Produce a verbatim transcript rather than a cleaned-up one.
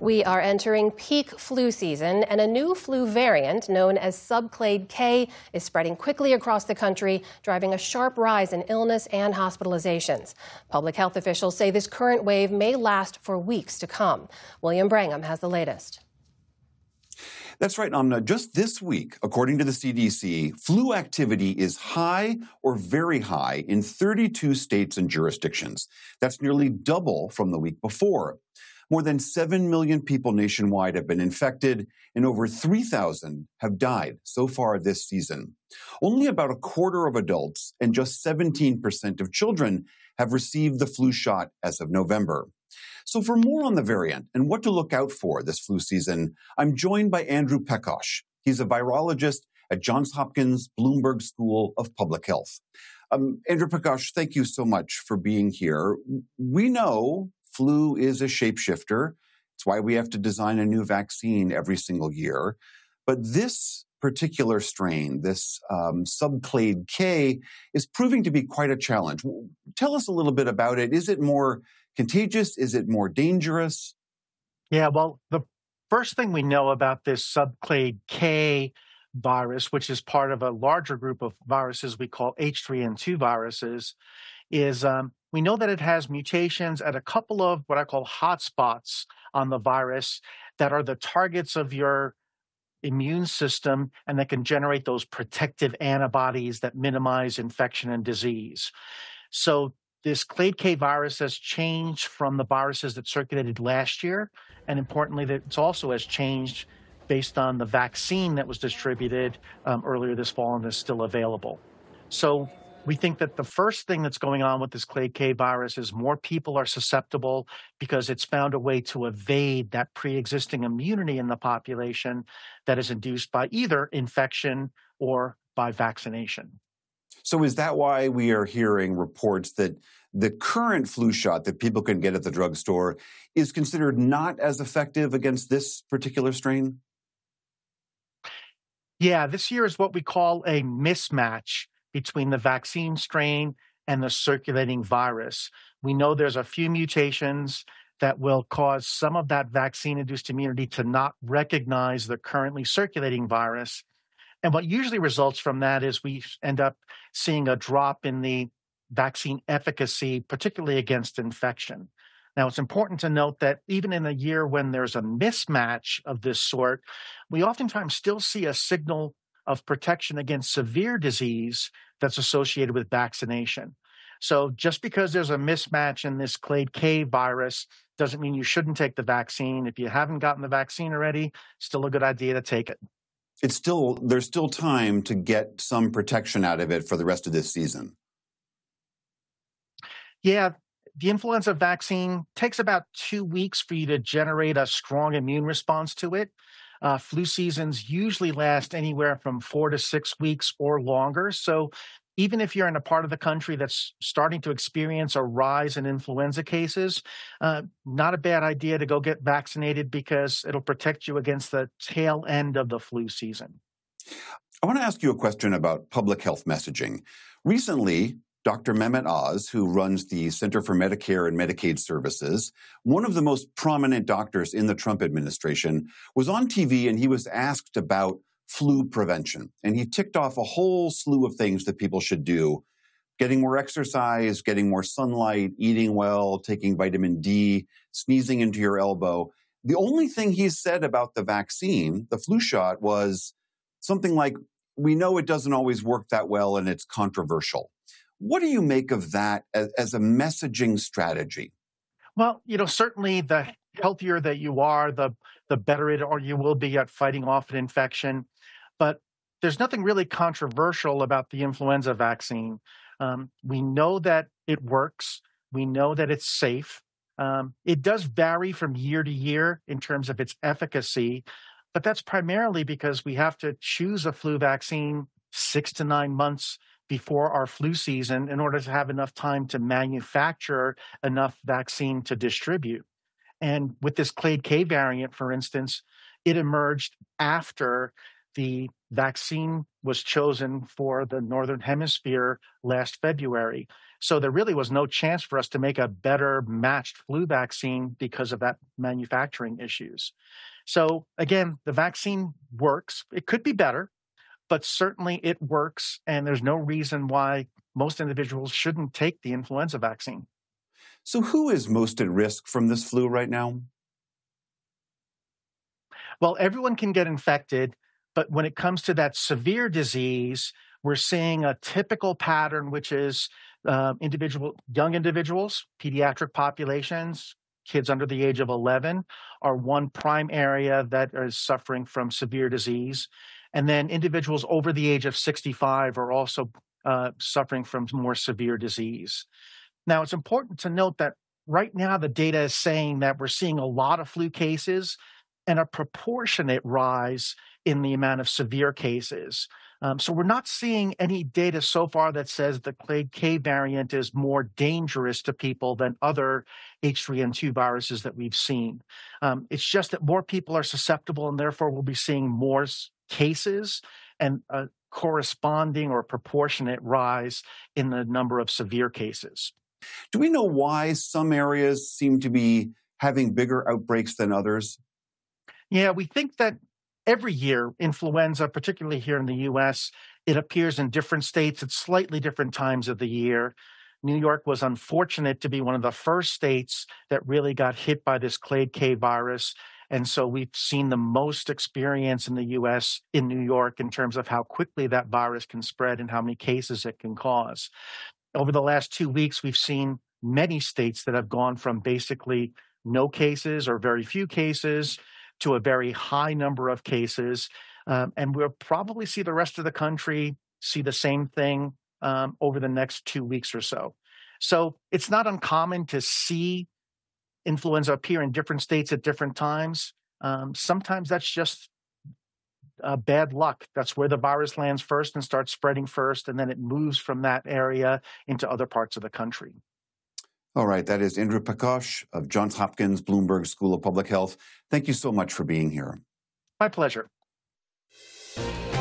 We are entering peak flu season, and a new flu variant known as subclade K is spreading quickly across the country, driving a sharp rise in illness and hospitalizations. Public health officials say this current wave may last for weeks to come. William Brangham has the latest. That's right, Amna. Just this week, according to the C D C, flu activity is high or very high in thirty-two states and jurisdictions. That's nearly double from the week before. More than seven million people nationwide have been infected, and over three thousand have died so far this season. Only about a quarter of adults and just seventeen percent of children have received the flu shot as of November. So for more on the variant and what to look out for this flu season, I'm joined by Andrew Pekosh. He's a virologist at Johns Hopkins Bloomberg School of Public Health. Um, Andrew Pekosh, thank you so much for being here. We know flu is a shapeshifter. It's why we have to design a new vaccine every single year. But this particular strain, this um, subclade K, is proving to be quite a challenge. Tell us a little bit about it. Is it more contagious? Is it more dangerous? Yeah, well, the first thing we know about this subclade K virus, which is part of a larger group of viruses we call H three N two viruses, is um, we know that it has mutations at a couple of what I call hotspots on the virus that are the targets of your immune system and that can generate those protective antibodies that minimize infection and disease. So this clade K virus has changed from the viruses that circulated last year, and importantly, that it also has changed based on the vaccine that was distributed um, earlier this fall and is still available. So we think that the first thing that's going on with this clade K virus is more people are susceptible because it's found a way to evade that pre-existing immunity in the population that is induced by either infection or by vaccination. So is that why we are hearing reports that the current flu shot that people can get at the drugstore is considered not as effective against this particular strain? Yeah, this year is what we call a mismatch between the vaccine strain and the circulating virus. We know there's a few mutations that will cause some of that vaccine-induced immunity to not recognize the currently circulating virus. And what usually results from that is we end up seeing a drop in the vaccine efficacy, particularly against infection. Now, it's important to note that even in a year when there's a mismatch of this sort, we oftentimes still see a signal of protection against severe disease that's associated with vaccination. So just because there's a mismatch in this clade K virus doesn't mean you shouldn't take the vaccine. If you haven't gotten the vaccine already, still a good idea to take it. It's still, there's still time to get some protection out of it for the rest of this season. Yeah, the influenza vaccine takes about two weeks for you to generate a strong immune response to it. Uh, flu seasons usually last anywhere from four to six weeks or longer. So even if you're in a part of the country that's starting to experience a rise in influenza cases, uh, not a bad idea to go get vaccinated because it'll protect you against the tail end of the flu season. I want to ask you a question about public health messaging. Recently, Doctor Mehmet Oz, who runs the Center for Medicare and Medicaid Services, one of the most prominent doctors in the Trump administration, was on T V and he was asked about flu prevention. And he ticked off a whole slew of things that people should do: getting more exercise, getting more sunlight, eating well, taking vitamin D, sneezing into your elbow. The only thing he said about the vaccine, the flu shot, was something like, we know it doesn't always work that well and it's controversial. What do you make of that as, as a messaging strategy? Well, you know, certainly the healthier that you are, the, the better it or you will be at fighting off an infection. But there's nothing really controversial about the influenza vaccine. Um, we know that it works. We know that it's safe. Um, it does vary from year to year in terms of its efficacy, but that's primarily because we have to choose a flu vaccine six to nine months before our flu season in order to have enough time to manufacture enough vaccine to distribute. And with this clade K variant, for instance, it emerged after the vaccine was chosen for the Northern Hemisphere last February. So there really was no chance for us to make a better matched flu vaccine because of that manufacturing issues. So again, the vaccine works. It could be better, but certainly it works. And there's no reason why most individuals shouldn't take the influenza vaccine. So who is most at risk from this flu right now? Well, everyone can get infected, but when it comes to that severe disease, we're seeing a typical pattern, which is uh, individual, young individuals, pediatric populations, kids under the age of eleven are one prime area that is suffering from severe disease. And then individuals over the age of sixty-five are also uh, suffering from more severe disease. Now, it's important to note that right now the data is saying that we're seeing a lot of flu cases and a proportionate rise in the amount of severe cases. Um, so we're not seeing any data so far that says the clade K variant is more dangerous to people than other H three N two viruses that we've seen. Um, it's just that more people are susceptible, and therefore we'll be seeing more cases and a corresponding or proportionate rise in the number of severe cases. Do we know why some areas seem to be having bigger outbreaks than others? Yeah, we think that every year, influenza, particularly here in the U S, it appears in different states at slightly different times of the year. New York was unfortunate to be one of the first states that really got hit by this clade K virus. And so we've seen the most experience in the U S in New York in terms of how quickly that virus can spread and how many cases it can cause. Over the last two weeks, we've seen many states that have gone from basically no cases or very few cases to a very high number of cases. Um, and we'll probably see the rest of the country see the same thing um, over the next two weeks or so. So it's not uncommon to see influenza appear in different states at different times. Um, sometimes that's just uh, bad luck. That's where the virus lands first and starts spreading first, and then it moves from that area into other parts of the country. All right, that is Indra Prakash of Johns Hopkins Bloomberg School of Public Health. Thank you so much for being here. My pleasure.